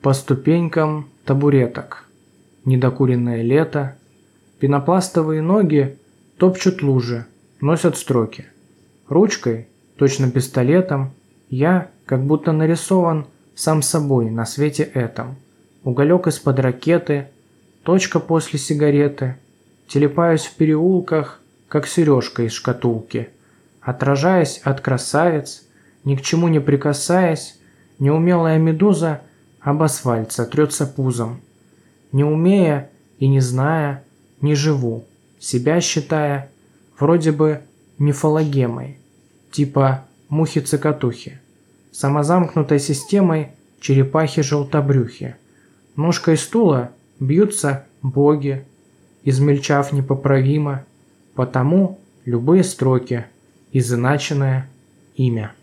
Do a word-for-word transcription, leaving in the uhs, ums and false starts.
По ступенькам табуреток. Недокуренное лето. Пенопластовые ноги топчут лужи, носят строки. Ручкой, точно пистолетом, я как будто нарисован сам собой на свете этом. Уголек из-под ракеты, точка после сигареты. Телепаюсь в переулках, как сережка из шкатулки. Отражаясь от красавиц, ни к чему не прикасаясь, неумелая медуза об асфальт сотрется пузом. Не умея и не зная, не живу, себя считая вроде бы мифологемой, типа мухи-цокотухи, самозамкнутой системой черепахи-желтобрюхи. Ножкой стула бьются боги, измельчав непоправимо, потому любые строки, изыначенное имя.